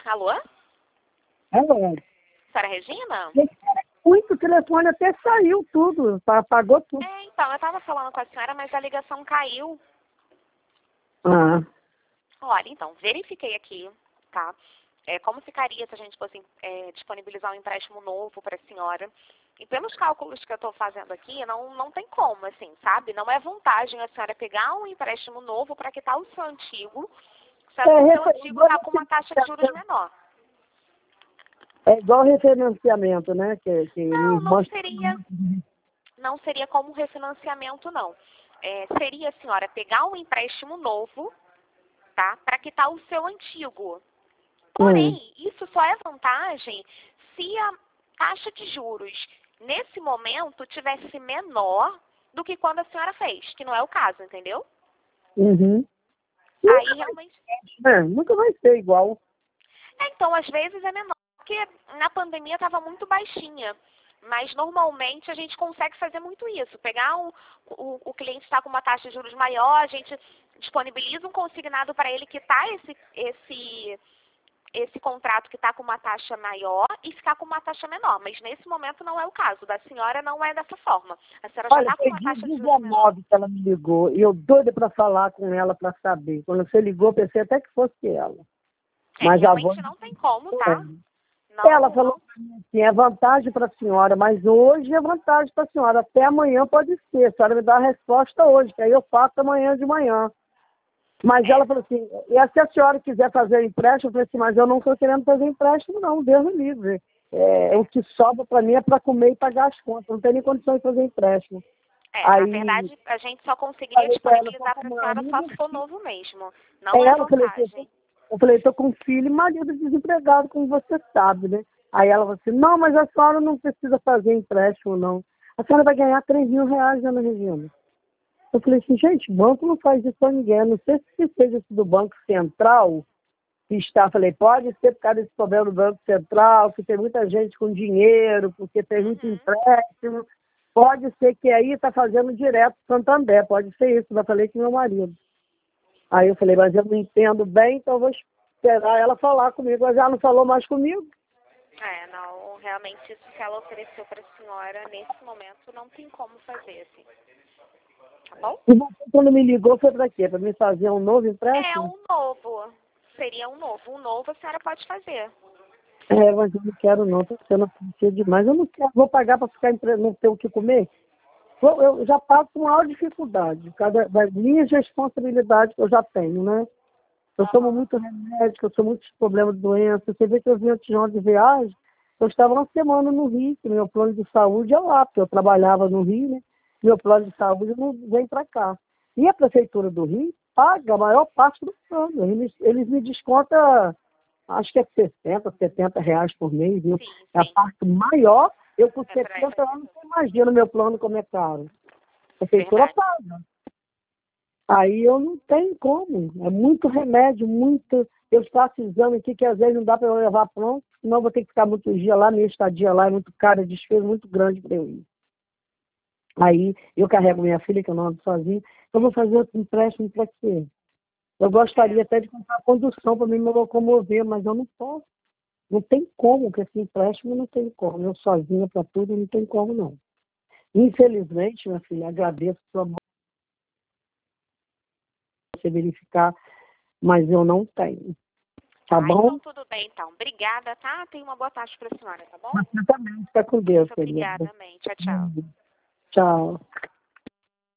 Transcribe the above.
Alô? É, Senhora Regina? muito telefone até saiu tudo, apagou tudo. Então, eu estava falando com a senhora, mas a ligação caiu. Ah, Olha, então, verifiquei aqui, tá? Como ficaria se a gente fosse disponibilizar um empréstimo novo para a senhora. E pelos cálculos que eu estou fazendo aqui, não tem como, assim, sabe? Não é vantagem a senhora pegar um empréstimo novo para quitar o seu antigo, sendo que o seu antigo está com uma taxa de juros menor. é igual refinanciamento, né? Que minha irmã... Não seria como refinanciamento, não. Seria, senhora, pegar um empréstimo novo, tá? Para quitar o seu antigo. Porém, isso só é vantagem se a taxa de juros, nesse momento, tivesse menor do que quando a senhora fez, que não é o caso, entendeu? Uhum. Aí, realmente... nunca vai ser igual. Então, às vezes é menor, porque na pandemia estava muito baixinha. Mas, normalmente, a gente consegue fazer muito isso. Pegar o cliente está com uma taxa de juros maior, a gente disponibiliza um consignado para ele quitar esse contrato que está com uma taxa maior e ficar com uma taxa menor. Mas, nesse momento, não é o caso. Da senhora não é dessa forma. A senhora já está com uma taxa de juros menor. que ela me ligou, e eu doida para falar com ela para saber. Quando você ligou, pensei até que fosse ela. Mas realmente não tem como, tá? Ela falou assim, é vantagem para a senhora, mas hoje é vantagem para a senhora. Até amanhã pode ser. A senhora me dá a resposta hoje, que aí eu faço amanhã de manhã. Mas ela falou assim, e se a senhora quiser fazer empréstimo, eu falei assim, mas eu não estou querendo fazer empréstimo não, Deus me livre. O que sobra para mim é para comer e pagar as contas, não tem nem condições de fazer empréstimo. Na verdade, a gente só conseguiria disponibilizar para a senhora só se for novo mesmo. Não é vantagem. Eu falei, estou com filho e marido desempregado, como você sabe, né? Aí ela falou assim, não, mas a senhora não precisa fazer empréstimo, não. A senhora vai ganhar R$3.000, Ana Regina. Eu falei assim, gente, banco não faz isso para ninguém. Eu não sei se seja isso do Banco Central, que está, falei, pode ser por causa desse problema do Banco Central, que tem muita gente com dinheiro, porque tem muito empréstimo. Pode ser que aí está fazendo direto Santander, pode ser isso. Eu falei com meu marido. Aí eu falei, mas eu não entendo bem, então eu vou esperar ela falar comigo. Mas ela não falou mais comigo. Não, realmente isso que ela ofereceu para a senhora, nesse momento, não tem como fazer, assim. Tá bom? E você, quando me ligou, foi para quê? Para me fazer um novo empréstimo? Um novo. Seria um novo. Um novo a senhora pode fazer. Mas eu não quero não, estou sendo oferecido demais. Eu não quero, vou pagar para ficar não ter o que comer? Eu já passo com maior dificuldade, cada das minhas responsabilidades que eu já tenho, né? Eu tomo muito remédio, eu sou muitos problemas de doença. Você vê que eu vim antes de viagem, eu estava uma semana no Rio, que meu plano de saúde é lá, porque eu trabalhava no Rio, né? Meu plano de saúde não vem para cá. E a Prefeitura do Rio paga a maior parte do plano. Eles me descontam, acho que é R$60, R$70 por mês, viu? Sim. É a parte maior. Eu com 70 anos, você imagina o meu plano como é caro. A Prefeitura paga. Aí eu não tenho como. É muito remédio, muito. Eu faço exame aqui que às vezes não dá para eu levar pronto, senão eu vou ter que ficar muitos dias lá, minha estadia lá é muito cara, é despesa muito grande para eu ir. Aí eu carrego minha filha, que eu não ando sozinha, eu vou fazer outro empréstimo para quê? Eu gostaria até de comprar condução para me locomover, mas eu não posso. Não tem como, porque esse empréstimo não tem como. Eu sozinha para tudo não tem como, não. Infelizmente, minha filha, agradeço a sua mão você verificar, mas eu não tenho. Tá bom? Então tudo bem, então. Obrigada, tá? Tenha uma boa tarde para a senhora, tá bom? Você também. Fica com Deus, Muito obrigada, amém. Tchau, tchau. Tchau.